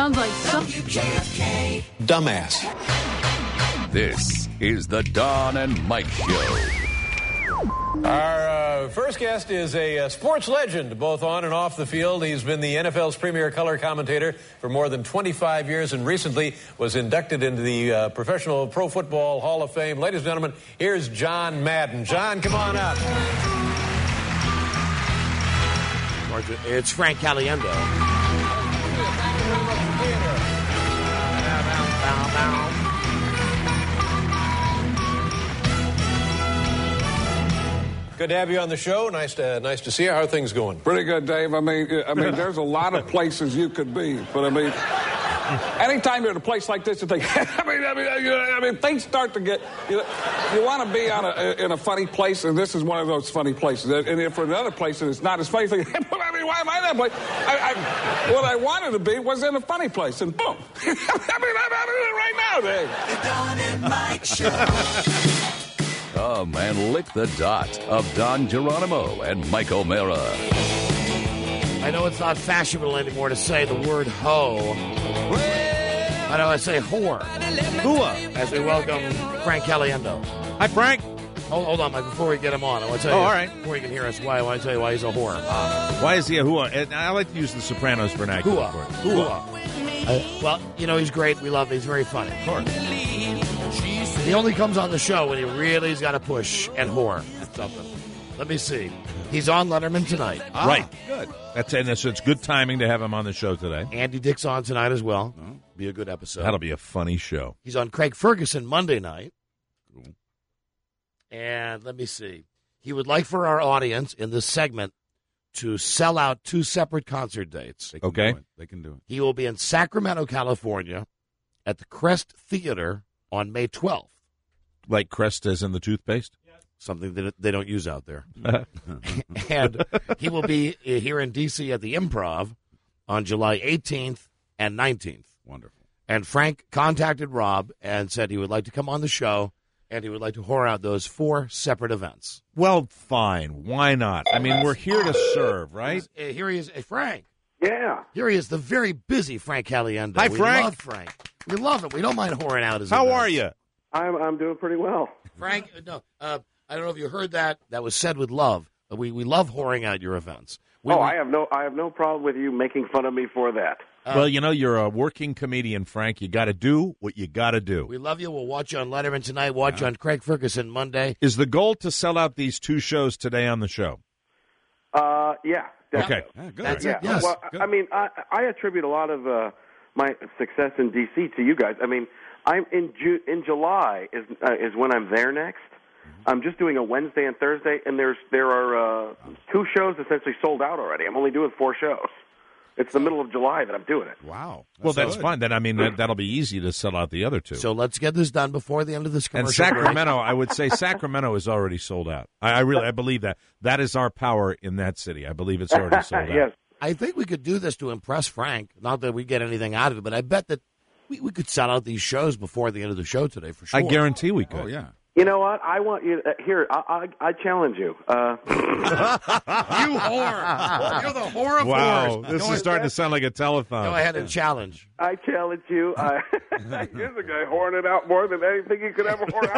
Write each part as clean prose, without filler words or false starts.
sounds like some dumbass. This is the Don and Mike Show. Our first guest is a sports legend, both on and off the field. He's been the NFL's premier color commentator for more than 25 years and recently was inducted into the Professional Pro Football Hall of Fame. Ladies and gentlemen, here's John Madden. John, come on up. It's Frank Caliendo. Good to have you on the show. Nice to see you. How are things going? Pretty good, Dave. I mean, there's a lot of places you could be, but I mean, anytime you're at a place like this, you think, I mean, things start to get. You want to be in a funny place, and this is one of those funny places. And if for another place and it's not as funny, you think, I mean, why am I that place? What I wanted to be was in a funny place, and boom, I'm in it right now, Dave. The Don and Mike Show. Come and lick the dot of Don Geronimo and Mike O'Mara. I know it's not fashionable anymore to say the word hoe. I know I say whore. Hooah. As we welcome Frank Caliendo. Hi, Frank. Hold on, Mike, before we get him on, I want to tell you. All right. Before you can hear us, I want to tell you why he's a whore. Why is he a hooah? And I like to use the Sopranos vernacular. Hooah. Well, you know, he's great. We love him. He's very funny. Of course. He only comes on the show when he really's got to push and whore at something. Let me see. He's on Letterman tonight. Right. Good. It's good timing to have him on the show today. Andy Dick's on tonight as well. Be a good episode. That'll be a funny show. He's on Craig Ferguson Monday night. Cool. And let me see. He would like for our audience in this segment to sell out 2 separate concert dates. Okay. They can do it. He will be in Sacramento, California at the Crest Theater on May 12th. Like Crest as in the toothpaste? Something that they don't use out there. And he will be here in D.C. at the Improv on July 18th and 19th. Wonderful. And Frank contacted Rob and said he would like to come on the show and he would like to whore out those 4 separate events. Well, fine. Why not? I mean, we're here to serve, right? Here he is. Frank. Yeah. Here he is, the very busy Frank Caliendo. Hi, We Frank. love Frank. We love him. We don't mind whoring out his How events. are you? I'm doing pretty well. Frank, no, I don't know if you heard that. That was said with love. We love whoring out your events. I have no problem with you making fun of me for that. Well, you know, you're a working comedian, Frank. You got to do what you got to do. We love you. We'll watch you on Letterman tonight. Watch you on Craig Ferguson Monday. Is the goal to sell out these 2 shows today on the show? Yeah. Okay. Yeah, good. That's Yeah. it. Yes. Well, Good. I mean, I attribute a lot of my success in D.C. to you guys. I mean, I'm in July is when I'm there next. I'm just doing a Wednesday and Thursday, and there are 2 shows essentially sold out already. I'm only doing 4 shows. It's the middle of July that I'm doing it. Wow. Well, that's good. fine. Then, I mean, that'll be easy to sell out the other 2. So let's get this done before the end of this commercial And Sacramento, I would say Sacramento is already sold out. I believe that. That is our power in that city. I believe it's already sold out. Yes. I think we could do this to impress Frank. Not that we get anything out of it, but I bet that we could sell out these shows before the end of the show today for sure. I guarantee we could. Oh, yeah. You know what? I want you here. I challenge you. You whore. You're the whore of Wow, whores. this is starting to sound like a telethon. Go ahead and challenge. I challenge you. Here's a guy whoring it out more than anything you could ever whore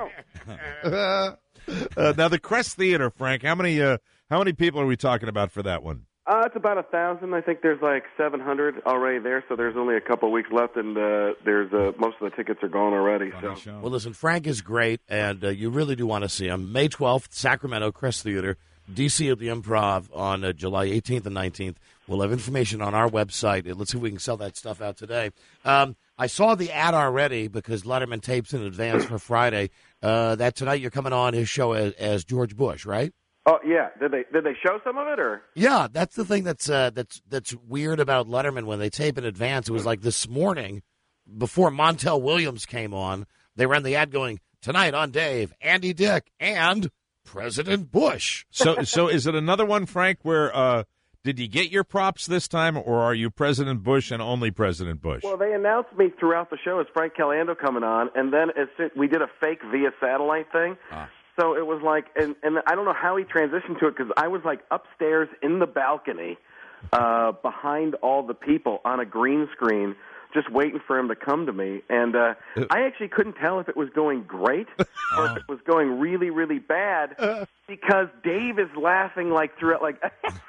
out yourself. Now, the Crest Theater, Frank, how many people are we talking about for that one? It's about 1,000. I think there's like 700 already there, so there's only a couple of weeks left, and there's most of the tickets are gone already. So. Well, listen, Frank is great, and you really do want to see him. May 12th, Sacramento, Crest Theater, D.C. at the Improv on July 18th and 19th. We'll have information on our website. Let's see if we can sell that stuff out today. I saw the ad already because Letterman tapes in advance for Friday. That tonight you're coming on his show as George Bush, right? Oh yeah, did they show some of it or? Yeah, that's the thing that's weird about Letterman when they tape in advance. It was like this morning, before Montel Williams came on, they ran the ad going tonight on Dave, Andy Dick, and President Bush. So is it another one, Frank? Where did you get your props this time, or are you President Bush and only President Bush? Well, they announced me throughout the show as Frank Caliendo coming on, and then we did a fake via satellite thing. So it was like, and I don't know how he transitioned to it because I was like upstairs in the balcony behind all the people on a green screen, just waiting for him to come to me. And I actually couldn't tell if it was going great or if it was going really, really bad because Dave is laughing like throughout, like,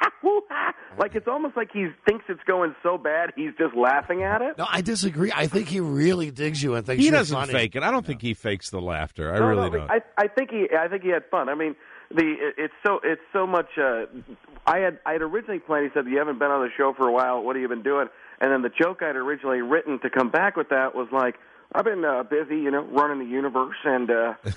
like it's almost like he thinks it's going so bad he's just laughing at it. No, I disagree. I think he really digs you and thinks He you're doesn't funny. fake it. I don't think he fakes the laughter. I No, really no, don't. I think he had fun. I mean, it's so much. I had originally planned. He said, "You haven't been on the show for a while. What have you been doing?" And then the joke I'd originally written to come back with that was like, "I've been busy, running the universe and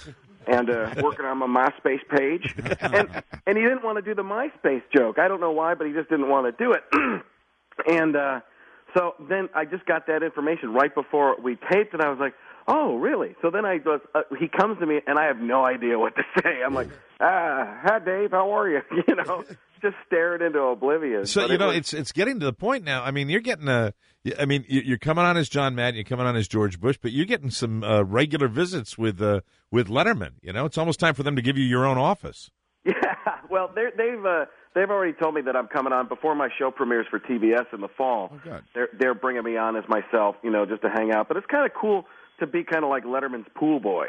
working on my MySpace page." And he didn't want to do the MySpace joke. I don't know why, but he just didn't want to do it. And so then I just got that information right before we taped, and I was like, "Oh, really?" So then he comes to me, and I have no idea what to say. I'm like, "Hi, Dave, how are you?" Just staring into oblivion. So But it's getting to the point now. I mean, you're getting you're coming on as John Madden, you're coming on as George Bush, but you're getting some regular visits with Letterman. It's almost time for them to give you your own office. Yeah, well, they've already told me that I'm coming on before my show premieres for TBS in the fall. Oh, good. They're bringing me on as myself, just to hang out. But it's kind of cool to be kind of like Letterman's pool boy,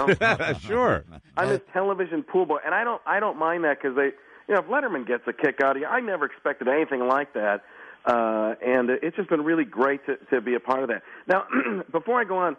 Sure. I'm his television pool boy, and I don't mind that because if Letterman gets a kick out of you, I never expected anything like that, and it's just been really great to be a part of that. Now, before I go on,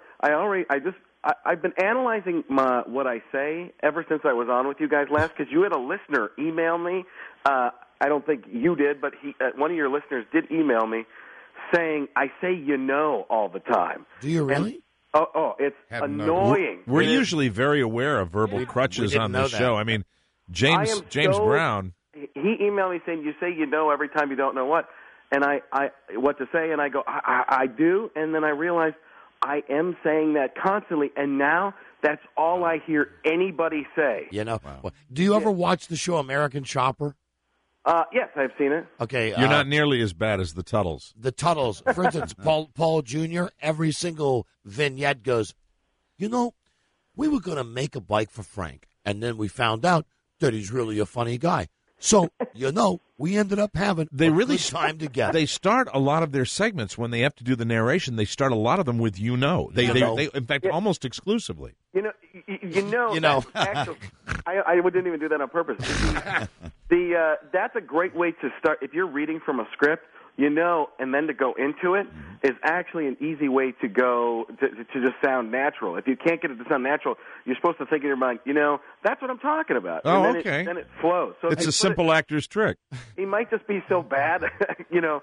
I've been analyzing what I say ever since I was on with you guys last, because you had a listener email me. I don't think you did, but one of your listeners did email me saying I say all the time. Do you really? It's annoying. We're usually very aware of verbal crutches on this show. I mean, James Brown. He emailed me saying, "You say every time you don't know what," and I what to say, and I go, I do, and then I realize I am saying that constantly, and now that's all I hear anybody say. Well, do you ever watch the show American Chopper? Yes, I've seen it. Okay, You're not nearly as bad as the Tuttles. The Tuttles, for instance, Paul Jr. Every single vignette goes, we were going to make a bike for Frank, and then we found out that he's really a funny guy. So, we ended up having good time together. They start a lot of their segments when they have to do the narration. They start a lot of them with They in fact, almost exclusively. Actually, I didn't even do that on purpose. That's a great way to start. If you're reading from a script, and then to go into it is actually an easy way to go to just sound natural. If you can't get it to sound natural, you're supposed to think in your mind, that's what I'm talking about. Oh, and then okay. Then it flows. So it's a simple actor's trick. He might just be so bad, there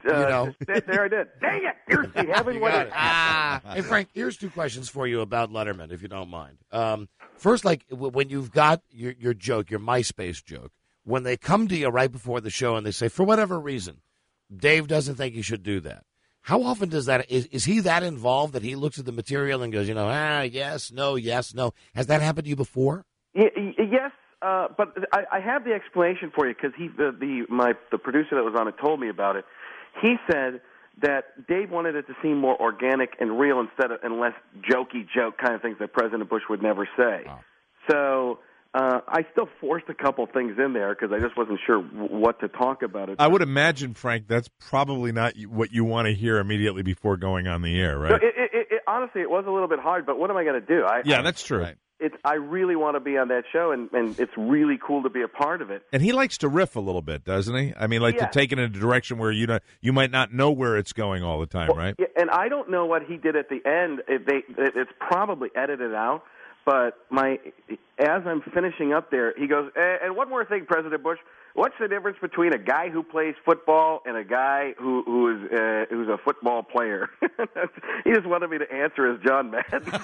I did. Dang it! Here's the heaven. Hey, Frank, here's two questions for you about Letterman, if you don't mind. First, when you've got your joke, your MySpace joke, when they come to you right before the show and they say, for whatever reason, Dave doesn't think you should do that. How often does that, is he that involved that he looks at the material and goes, yes, no. Has that happened to you before? Yes, but I have the explanation for you because the producer that was on it told me about it. He said that Dave wanted it to seem more organic and real and less jokey joke kind of things that President Bush would never say. Wow. So I still forced a couple things in there because I just wasn't sure what to talk about. I would imagine, Frank, that's probably not what you want to hear immediately before going on the air, right? No, honestly, it was a little bit hard, but what am I going to do? That's true. Right. I really want to be on that show, and it's really cool to be a part of it. And he likes to riff a little bit, doesn't he? I mean, to take it in a direction where you might not know where it's going all the time, right? Yeah, and I don't know what he did at the end. It's probably edited out. But as I'm finishing up there, he goes, and one more thing, President Bush. What's the difference between a guy who plays football and a guy who's a football player? He just wanted me to answer as John Madden. So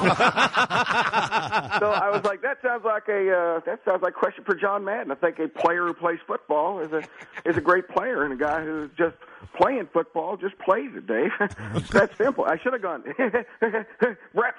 I was like, that sounds like a question for John Madden. I think a player who plays football is a great player, and a guy who's just playing football just plays it, Dave. That's simple. I should have gone Brett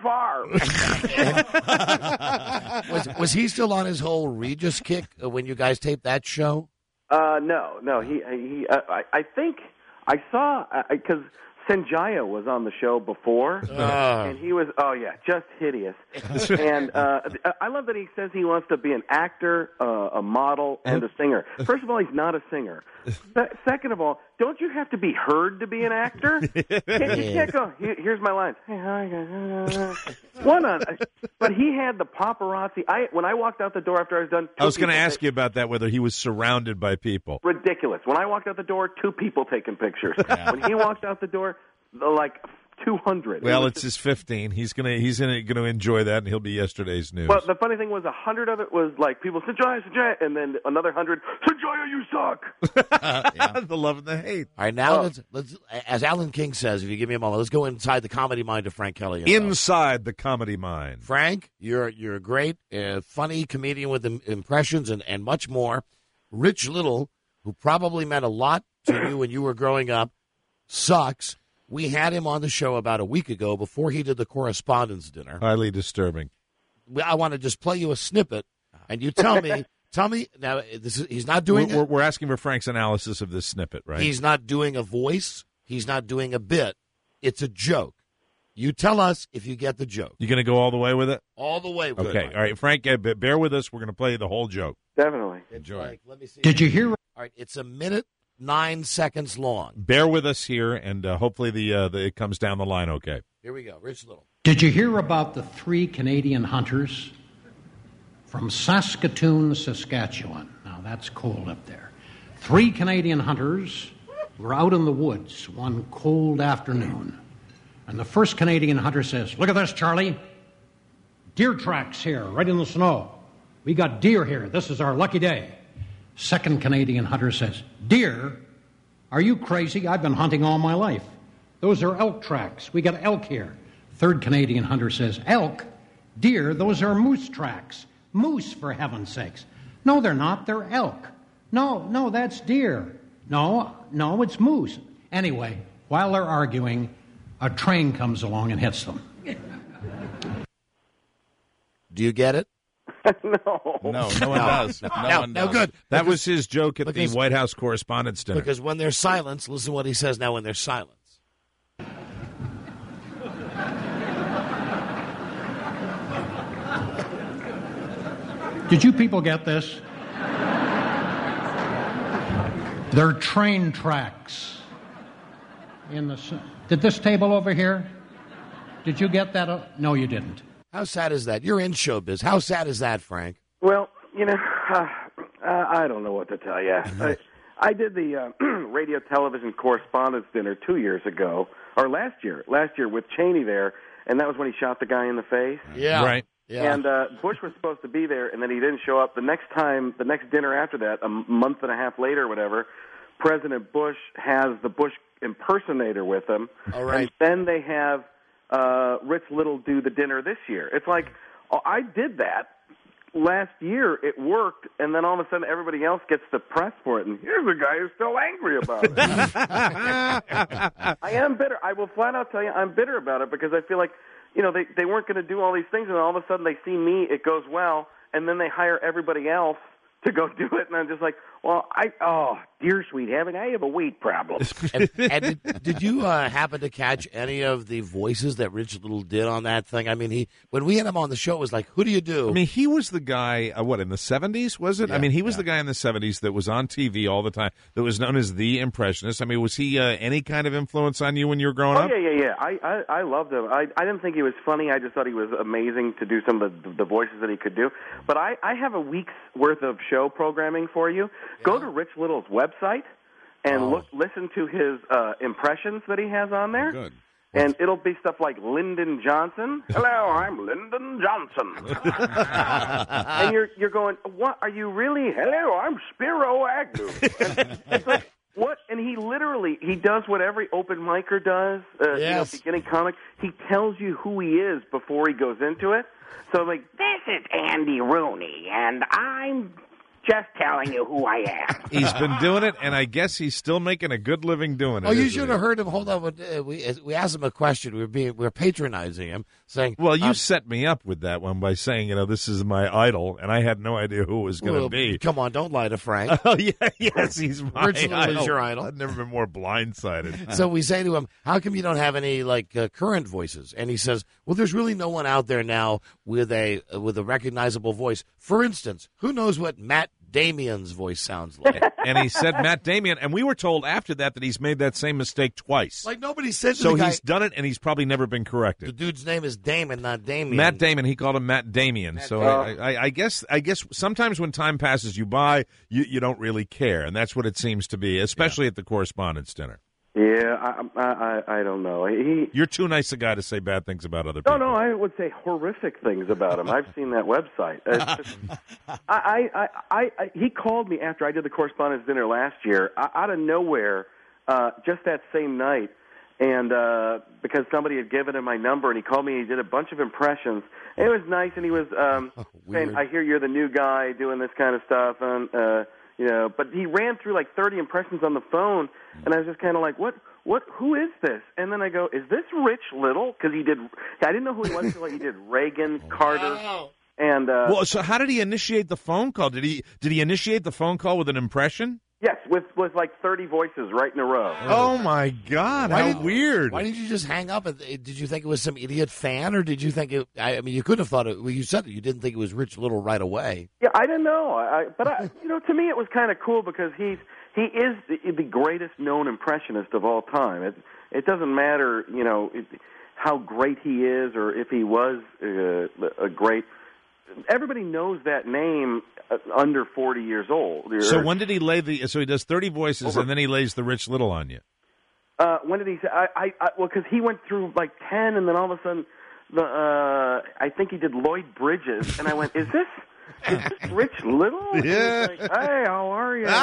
Favre. Was he still on his whole Regis kick when you guys taped that show? No. I think I saw because Sanjaya was on the show before, and he was, just hideous. And I love that he says he wants to be an actor, a model, and a singer. First of all, he's not a singer. Second of all, don't you have to be heard to be an actor? You can't go, here's my lines. Hey, hi, guys. But he had the paparazzi. When I walked out the door after I was done, I was going to ask you about that, whether he was surrounded by people. Ridiculous. When I walked out the door, 2 people taking pictures. When he walked out the door, like 200. Well, it's his 15. He's gonna enjoy that, and he'll be yesterday's news. But the funny thing was, 100 of it was like people Sanjaya, and then another 100 Sanjaya, you suck. The love and the hate. All right, now let's, as Alan King says, if you give me a moment, let's go inside the comedy mind of Frank Kelly. Inside the comedy mind. Frank, you're a great, funny comedian with impressions and much more. Rich Little, who probably meant a lot to you when you were growing up, sucks. We had him on the show about a week ago before he did the correspondence dinner. Highly disturbing. I want to just play you a snippet, and you tell me now. He's not doing. We're asking for Frank's analysis of this snippet, right? He's not doing a voice. He's not doing a bit. It's a joke. You tell us if you get the joke. You going to go all the way with it? All the way with it. Okay. All right, Frank, bear with us. We're going to play the whole joke. Definitely. Enjoy. Like, let me see. Did you hear? All right, it's 1 minute 9 seconds long. Bear with us here, and hopefully it comes down the line okay. Here we go. Rich Little. Did you hear about the 3 Canadian hunters from Saskatoon, Saskatchewan? Now, that's cold up there. 3 Canadian hunters were out in the woods one cold afternoon. And the first Canadian hunter says, "Look at this, Charlie. Deer tracks here, right in the snow. We got deer here. This is our lucky day." Second Canadian hunter says, "Deer? Are you crazy? I've been hunting all my life. Those are elk tracks. We got elk here." Third Canadian hunter says, "Elk? Deer? Those are moose tracks. Moose, for heaven's sakes." "No, they're not. They're elk." No, that's deer." No, it's moose." Anyway, while they're arguing, a train comes along and hits them. Do you get it? No, no one does. No one does. Good. That was his joke at the White House Correspondents' Dinner. Because when there's silence, listen to what he says now when there's silence. Did you people get this? They're train tracks. Did this table over here? Did you get that? No, you didn't. How sad is that? You're in showbiz. How sad is that, Frank? Well, I don't know what to tell you. I did the radio television correspondence dinner 2 years ago, or last year with Cheney there, and that was when he shot the guy in the face. Yeah. Right. Yeah. And Bush was supposed to be there, and then he didn't show up. The next dinner after that, a month and a half later or whatever, President Bush has the Bush impersonator with him. All right. And then they have Rich Little do the dinner this year. It's like, I did that last year. It worked, and then all of a sudden everybody else gets the press for it, and here's a guy who's still angry about it. I am bitter. I will flat out tell you I'm bitter about it because I feel like, they weren't going to do all these things, and all of a sudden they see me, it goes well, and then they hire everybody else to go do it, and I'm just like, well, dear sweet heaven, I have a weight problem. and did you happen to catch any of the voices that Rich Little did on that thing? I mean, when we had him on the show, it was like, who do you do? I mean, he was the guy, in the 70s, was it? Yeah, I mean, he was the guy in the 70s that was on TV all the time, that was known as the Impressionist. I mean, was he any kind of influence on you when you were growing up? Yeah. I loved him. I didn't think he was funny. I just thought he was amazing to do some of the voices that he could do. But I have a week's worth of show programming for you. Yeah. Go to Rich Little's website and listen to his impressions that he has on there. Good. And it'll be stuff like Lyndon Johnson. Hello, I'm Lyndon Johnson. And you're going, what? Are you really? Hello, I'm Spiro Agnew. And it's like, what? And he does what every open micer does, yes. Beginning comic. He tells you who he is before he goes into it. So like, this is Andy Rooney, and I'm Just telling you who I am. He's been doing it, and I guess he's still making a good living doing it. Oh, you isn't should he? have heard him. Hold on. We asked him a question. We're patronizing him, saying, Well, you set me up with that one by saying, this is my idol, and I had no idea who it was going to be. Come on, don't lie to Frank. Oh, yeah, yes, he's my Rich Little idol. is your idol. I've never been more blindsided. So we say to him, how come you don't have any current voices? And he says, well, there's really no one out there now with a recognizable voice. For instance, who knows what Matt Damien's voice sounds like? And he said Matt Damien, and we were told after that he's made that same mistake twice. Like nobody said to so the guy, he's done it, and he's probably never been corrected. the dude's name is Damon, not Damien. Matt Damon, he called him Matt Damien. So I guess sometimes when time passes you by, you don't really care, and that's what it seems to be, especially at the correspondence dinner. Yeah, I don't know. You're too nice a guy to say bad things about other people. No, I would say horrific things about him. I've seen that website. It's just, he called me after I did the correspondence dinner last year, out of nowhere, just that same night, and because somebody had given him my number, and he called me. He did a bunch of impressions. And it was nice, and he was saying, "I hear you're the new guy doing this kind of stuff," and but he ran through like 30 impressions on the phone, and I was just kind of like, who is this? And then I go, is this Rich Little? Because I didn't know who he was until he did Reagan, Carter, and so how did he initiate the phone call? Did he initiate the phone call with an impression? yes, with like 30 voices right in a row. Oh my God! How weird! Why didn't you just hang up? Did you think it was some idiot fan, or did you think it? I mean, you couldn't have thought it. Well, you said that you didn't think it was Rich Little right away. Yeah, I don't know. But to me, it was kind of cool because he is the greatest known impressionist of all time. It doesn't matter, how great he is or if he was a great. Everybody knows that name under 40 years old. So when did he lay so he does 30 voices and then he lays the Rich Little on you? When did he say? Well, because he went through like 10, and then all of a sudden, I think he did Lloyd Bridges, and I went, "Is this Rich Little?" Yeah. Like, hey, how are you?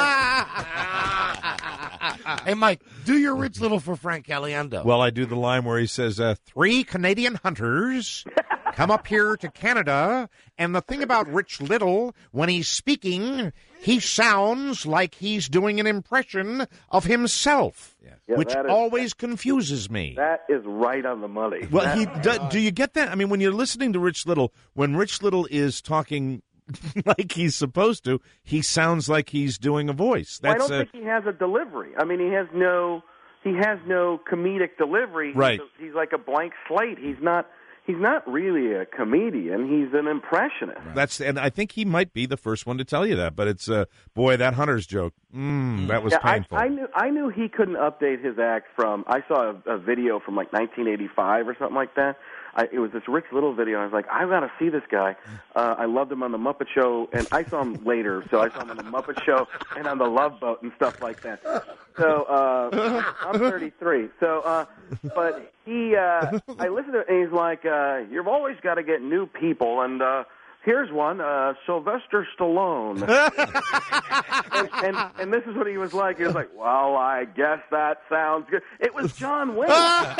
Hey, Mike, do your Rich Little for Frank Caliendo. Well, I do the line where he says, 3 Canadian hunters come up here to Canada, and the thing about Rich Little, when he's speaking, he sounds like he's doing an impression of himself, which always confuses me. That is right on the money. Well, do you get that? I mean, when you're listening to Rich Little, when Rich Little is talking like he's supposed to, he sounds like he's doing a voice. I don't think he has a delivery. I mean, he has no comedic delivery. Right. He's like a blank slate. He's not really a comedian. He's an impressionist. And I think he might be the first one to tell you that. But it's boy, that Hunter's joke. That was painful. I knew he couldn't update his act from. I saw a video from like 1985 or something like that. It was this Rich Little video. I was like, I've got to see this guy. I loved him on the Muppet Show, and I saw him later. So I saw him on the Muppet Show and on the Love Boat and stuff like that. So I'm 33. So, but I listened to it, and he's like, you've always got to get new people, and here's one, Sylvester Stallone. and this is what he was like. He was like, well, I guess that sounds good. It was John Wayne.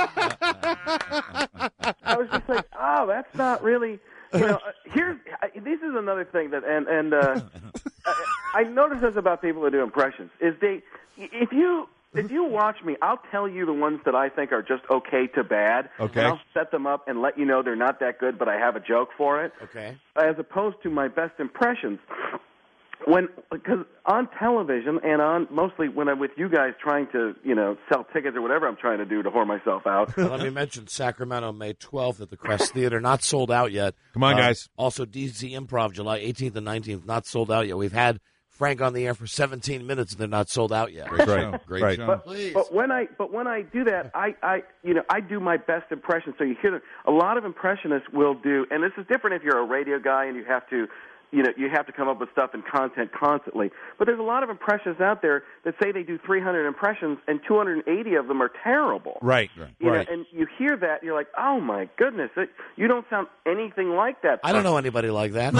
I was just like, oh, that's not really, this is another thing that, and I notice this about people that do impressions, is if you watch me, I'll tell you the ones that I think are just okay to bad. Okay. And I'll set them up and let you know they're not that good, but I have a joke for it. Okay. As opposed to my best impressions. Because on television and on mostly when I'm with you guys trying to, sell tickets or whatever I'm trying to do to whore myself out. Let me mention Sacramento, May 12th at the Crest Theater, not sold out yet. Come on, guys. Also, DC Improv, July 18th and 19th, not sold out yet. We've had Frank on the air for 17 minutes, and they're not sold out yet. Great show. Great show. But when I do that, I do my best impression. So you hear a lot of impressionists will do, and this is different if you're a radio guy and you have to come up with stuff and content constantly. But there's a lot of impressionists out there that say they do 300 impressions and 280 of them are terrible. Right. And you hear that, and you're like, oh my goodness, you don't sound anything like that. I don't know anybody like that.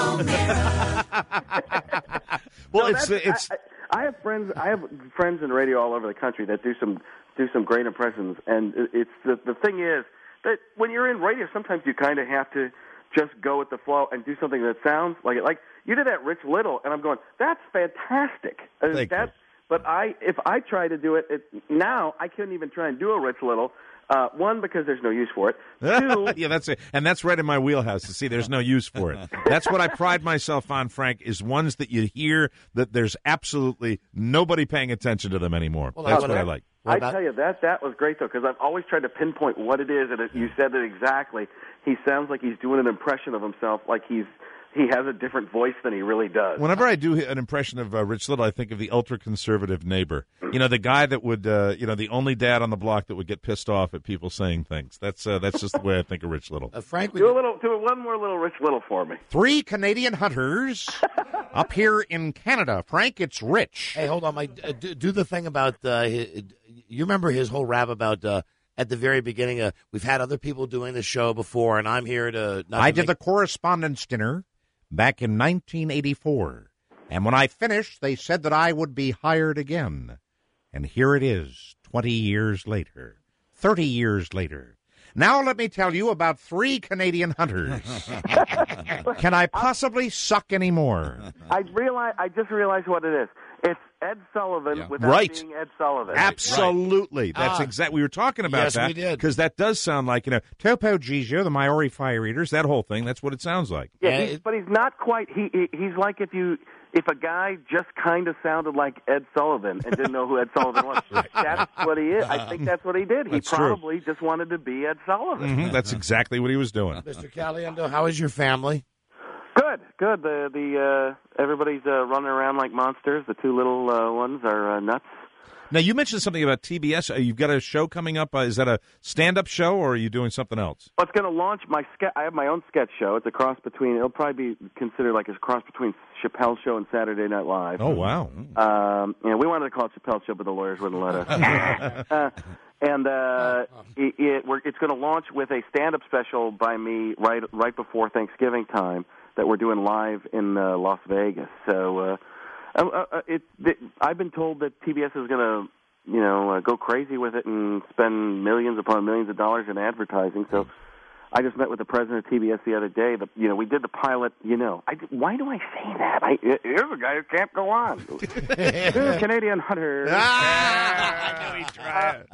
Well, no, I have friends in radio all over the country that do some great impressions, and it's the thing is that when you're in radio, sometimes you kind of have to just go with the flow and do something that sounds like it. Like you did that Rich Little, and I'm going, that's fantastic. Thank you. But if I try to do it now, I couldn't even try and do a Rich Little. One, because there's no use for it. Two, yeah, that's it. And that's right in my wheelhouse to see there's no use for it. That's what I pride myself on, Frank, is ones that you hear that there's absolutely nobody paying attention to them anymore. Well, that's what I like. I tell you, that was great, though, because I've always tried to pinpoint what it is, and you said it exactly. He sounds like he's doing an impression of himself, like he has a different voice than he really does. Whenever I do an impression of Rich Little, I think of the ultra-conservative neighbor. You know, the guy that would, the only dad on the block that would get pissed off at people saying things. That's just the way I think of Rich Little. Frank, do one more little Rich Little for me. 3 Canadian hunters up here in Canada. Frank, it's Rich. Hey, hold on, Mike. Do the thing about you remember his whole rap about at the very beginning. We've had other people doing the show before, and I'm here to. I did the correspondence dinner back in 1984, and when I finished, they said that I would be hired again. And here it is, 20 years later, 30 years later. Now let me tell you about 3 Canadian hunters. Can I possibly suck anymore? I just realized what it is. It's Ed Sullivan without being Ed Sullivan. Absolutely. That's exactly. We were talking about that. We did. Because that does sound like, Topo Gigio, the Maori Fire Eaters, that whole thing. That's what it sounds like. Yeah, but he's not quite. He's like if a guy just kind of sounded like Ed Sullivan and didn't know who Ed Sullivan was. That's what he is. I think that's what he did. He probably just wanted to be Ed Sullivan. Mm-hmm. That's exactly what he was doing. Mr. Caliendo, how is your family? Good. The everybody's running around like monsters. The 2 little ones are nuts. Now, you mentioned something about TBS. You've got a show coming up. Is that a stand-up show, or are you doing something else? Well, it's going to launch my sketch. I have my own sketch show. It's a cross between. It'll probably be considered like a cross between Chappelle's Show and Saturday Night Live. Oh, wow. We wanted to call it Chappelle's Show, but the lawyers wouldn't let us. It's going to launch with a stand-up special by me right before Thanksgiving time that we're doing live in Las Vegas. So I've been told that TBS is going to, go crazy with it and spend millions upon millions of dollars in advertising. So I just met with the president of TBS the other day. We did the pilot. Why do I say that? Here's a guy who can't go on. 2 Canadian hunters. I know he's trying.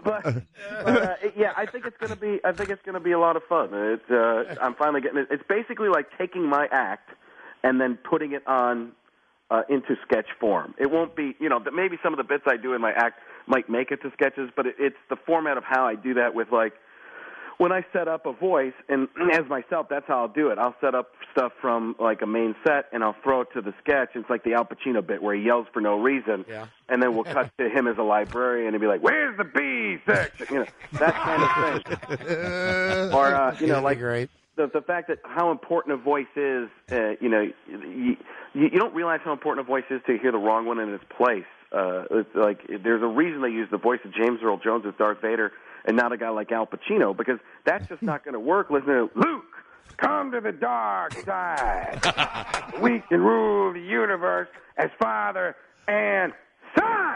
I think it's going to be. I think it's going to be a lot of fun. I'm finally getting it. It's basically like taking my act and then putting it on into sketch form. It won't be, maybe some of the bits I do in my act might make it to sketches, but it's the format of how I do that with, like, when I set up a voice, and as myself, that's how I'll do it. I'll set up stuff from, like, a main set, and I'll throw it to the sketch. It's like the Al Pacino bit where he yells for no reason, and then we'll cut to him as a librarian and be like, where's the B section? That kind of thing. Or, like... Great. The fact that how important a voice is, you don't realize how important a voice is till you hear the wrong one in its place. It's like there's a reason they use the voice of James Earl Jones as Darth Vader and not a guy like Al Pacino, because that's just not going to work. Listen to Luke, come to the dark side. We can rule the universe as father and son.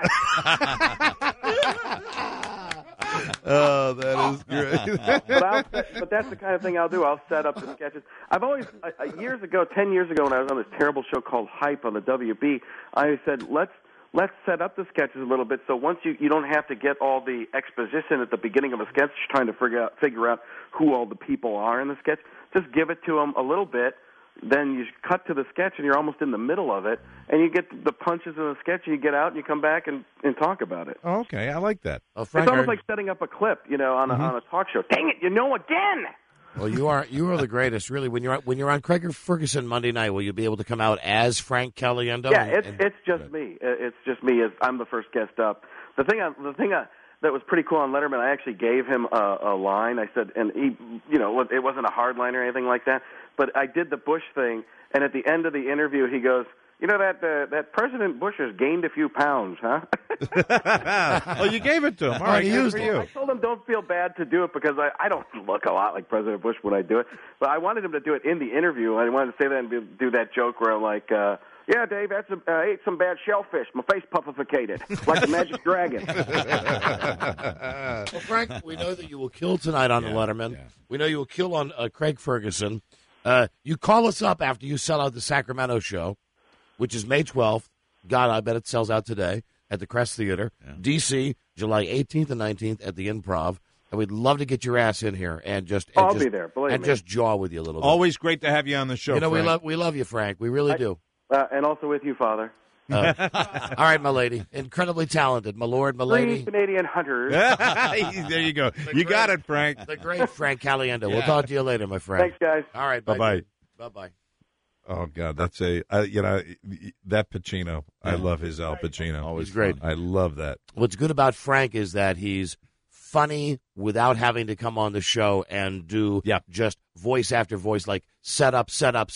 Oh, that is great. but that's the kind of thing I'll do. I'll set up the sketches. I've always, 10 years ago, when I was on this terrible show called Hype on the WB, I said, let's set up the sketches a little bit so once you don't have to get all the exposition at the beginning of a sketch trying to figure out who all the people are in the sketch. Just give it to them a little bit. Then you cut to the sketch, and you're almost in the middle of it, and you get the punches in the sketch, and you get out, and you come back and talk about it. Oh, okay, I like that. It's almost like setting up a clip, on a talk show. Dang it, again! Well, you are the greatest, really. When you're on Craig Ferguson Monday night, will you be able to come out as Frank Caliendo? Yeah, it's just me. It's just me. I'm the first guest up. The thing that was pretty cool on Letterman, I actually gave him a line. I said, and he, it wasn't a hard line or anything like that, but I did the Bush thing, and at the end of the interview, he goes, that President Bush has gained a few pounds, huh? Oh, you gave it to him. All right, good for you. I told him don't feel bad to do it because I don't look a lot like President Bush when I do it, but I wanted him to do it in the interview. I wanted to say that and do that joke where I'm like, yeah, Dave, I ate some bad shellfish. My face puffificated like a magic dragon. Well, Frank, we know that you will kill tonight on the Letterman. Yeah. We know you will kill on Craig Ferguson. You call us up after you sell out the Sacramento show, which is May 12th. God, I bet it sells out today at the Crest Theater. Yeah. D.C., July 18th and 19th at the Improv. And we'd love to get your ass in here and just I'll be there. Believe me. Just jaw with you a little bit. Always great to have you on the show. You know, Frank. we love you, Frank. We really do. And also with you, Father. All right, my lady. Incredibly talented. My lord, my lady. 3 Canadian hunters. There you go. You got it, Frank. The great Frank Caliendo. We'll talk to you later, my friend. Thanks, guys. All right, bye-bye. Bye-bye. Oh, God, that's that Pacino. I love his Al Pacino. Always great. I love that. What's good about Frank is that he's funny without having to come on the show and do just voice after voice, like set up.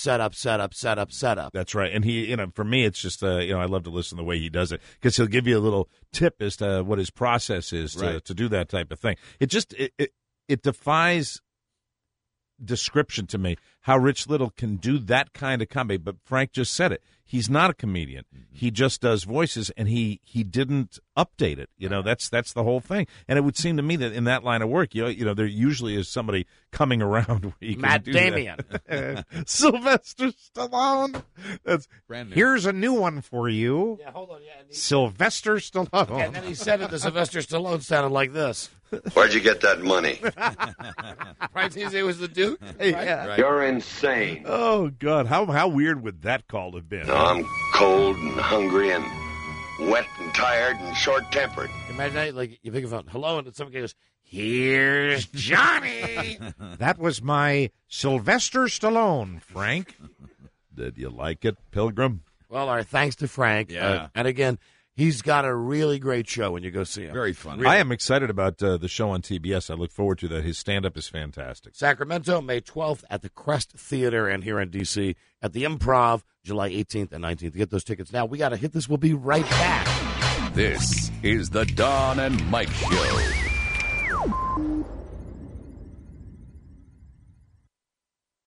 That's right. And he, for me, it's just, I love to listen to the way he does it because he'll give you a little tip as to what his process is to do that type of thing. It just, it defies description to me how Rich Little can do that kind of comedy. But Frank just said it. He's not a comedian. He just does voices, and he didn't update it. That's the whole thing. And it would seem to me that in that line of work, there usually is somebody coming around where you can Matt do Damien. that. Sylvester Stallone. That's brand new. Here's a new one for you. Yeah, hold on. Yeah, Sylvester Stallone. and then he said it to Sylvester Stallone sounded like this. Where'd you get that money? Right? It was the Duke? Yeah. Right. You're insane. Oh, God. How weird would that call have been? No, I'm cold and hungry and wet and tired and short-tempered. Imagine that, like, you pick a phone, hello, and somebody goes, here's Johnny. That was my Sylvester Stallone, Frank. Did you like it, Pilgrim? Well, our thanks to Frank. Yeah. And again, he's got a really great show when you go see him. Very funny. I am excited about the show on TBS. I look forward to that. His stand-up is fantastic. Sacramento, May 12th at the Crest Theater, and here in D.C. at the Improv, July 18th and 19th. Get those tickets now. We got to hit this. We'll be right back. This is the Don and Mike Show.